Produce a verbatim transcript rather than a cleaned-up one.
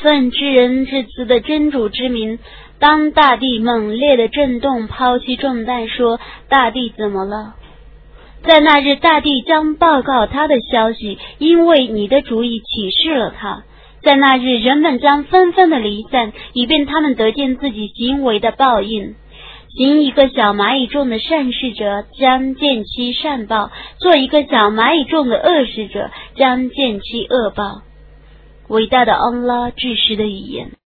奉至仁至慈的真主之名，当大地猛烈的震动，抛弃重担，说：大地怎么了？在那日，大地将报告他的消息，因为你的主意启示了他。在那日，人们将纷纷的离散，以便他们得见自己行为的报应。行一个小蚂蚁众的善事者，将见其善报；做一个小蚂蚁众的恶事者，将见其恶报。伟大的安拉至实的语言。